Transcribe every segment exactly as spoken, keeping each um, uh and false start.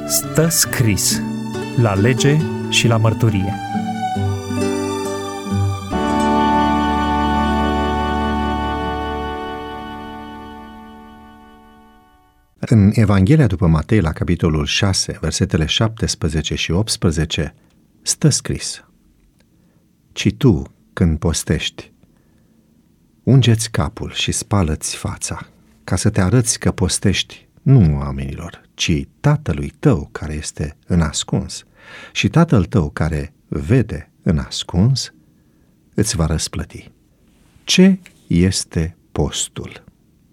Stă scris la lege și la mărturie. În Evanghelia după Matei, la capitolul șase, versetele șaptesprezece și optsprezece, stă scris: Ci tu, când postești, unge-ți capul și spală-ți fața, ca să te arăți că postești nu oamenilor, ci Tatălui tău care este în ascuns, și Tatăl tău care vede în ascuns îți va răsplăti. Ce este postul?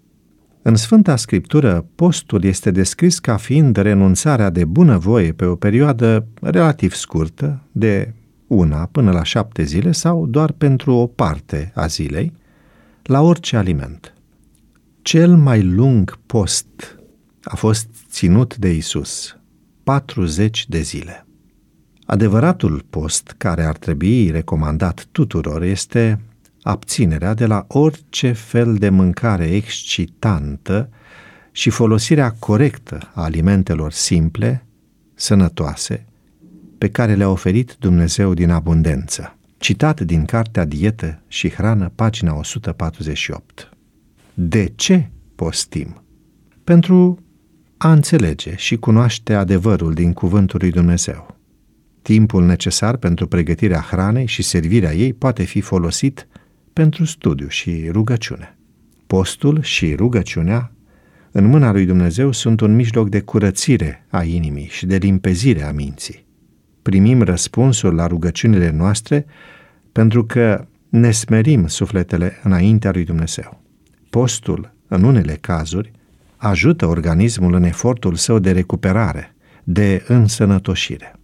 În Sfânta Scriptură, postul este descris ca fiind renunțarea de bunăvoie pe o perioadă relativ scurtă, de una până la șapte zile sau doar pentru o parte a zilei, la orice aliment. Cel mai lung post a fost ținut de Iisus, patruzeci de zile. Adevăratul post care ar trebui recomandat tuturor este abținerea de la orice fel de mâncare excitantă și folosirea corectă a alimentelor simple, sănătoase, pe care le-a oferit Dumnezeu din abundență. Citat din Cartea Dietă și Hrană, pagina o sută patruzeci și opt. De ce postim? Pentru a înțelege și cunoaște adevărul din cuvântul lui Dumnezeu. Timpul necesar pentru pregătirea hranei și servirea ei poate fi folosit pentru studiu și rugăciune. Postul și rugăciunea în mâna lui Dumnezeu sunt un mijloc de curățire a inimii și de limpezire a minții. Primim răspunsul la rugăciunile noastre pentru că ne smerim sufletele înaintea lui Dumnezeu. Postul, în unele cazuri, ajută organismul în efortul său de recuperare, de însănătoșire.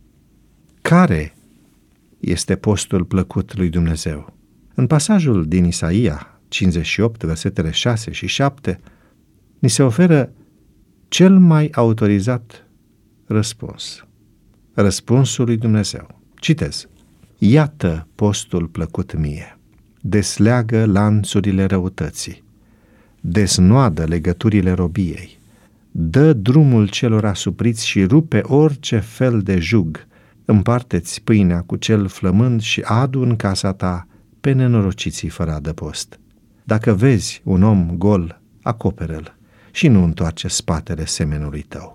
Care este postul plăcut lui Dumnezeu? În pasajul din Isaia cincizeci și opt, versetele șase și șapte, ni se oferă cel mai autorizat răspuns. Răspunsul lui Dumnezeu. Citez: Iată postul plăcut mie, desleagă lanțurile răutății, desnoadă legăturile robiei, dă drumul celor asupriți și rupe orice fel de jug, împarte-ți pâinea cu cel flămând și adu în casa ta pe nenorociții fără adăpost. Dacă vezi un om gol, acoperă-l și nu întoarce spatele semenului tău.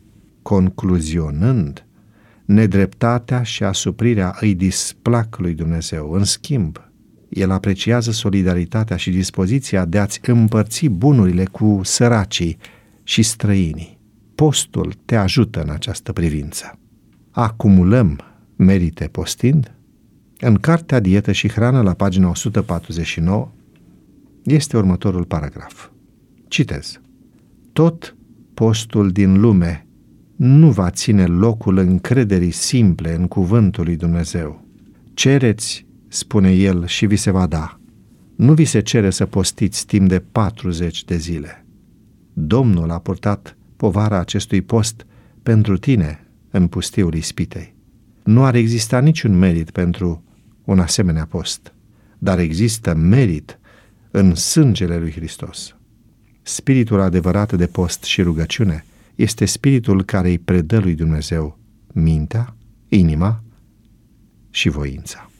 Concluzionând, nedreptatea și asuprirea îi displac lui Dumnezeu. În schimb, El apreciază solidaritatea și dispoziția de a-ți împărți bunurile cu săracii și străinii. Postul te ajută în această privință. Acumulăm merite postind? În Cartea Dietă și Hrană, la pagina o sută patruzeci și nouă, este următorul paragraf. Citez: Tot postul din lume nu va ține locul încrederii simple în cuvântul lui Dumnezeu. Cereți, spune El, și vi se va da. Nu vi se cere să postiți timp de patruzeci de zile. Domnul a purtat povara acestui post pentru tine în pustiul ispitei. Nu ar exista niciun merit pentru un asemenea post, dar există merit în sângele lui Hristos. Spiritul adevărat de post și rugăciune este spiritul care îi predă lui Dumnezeu mintea, inima și voința.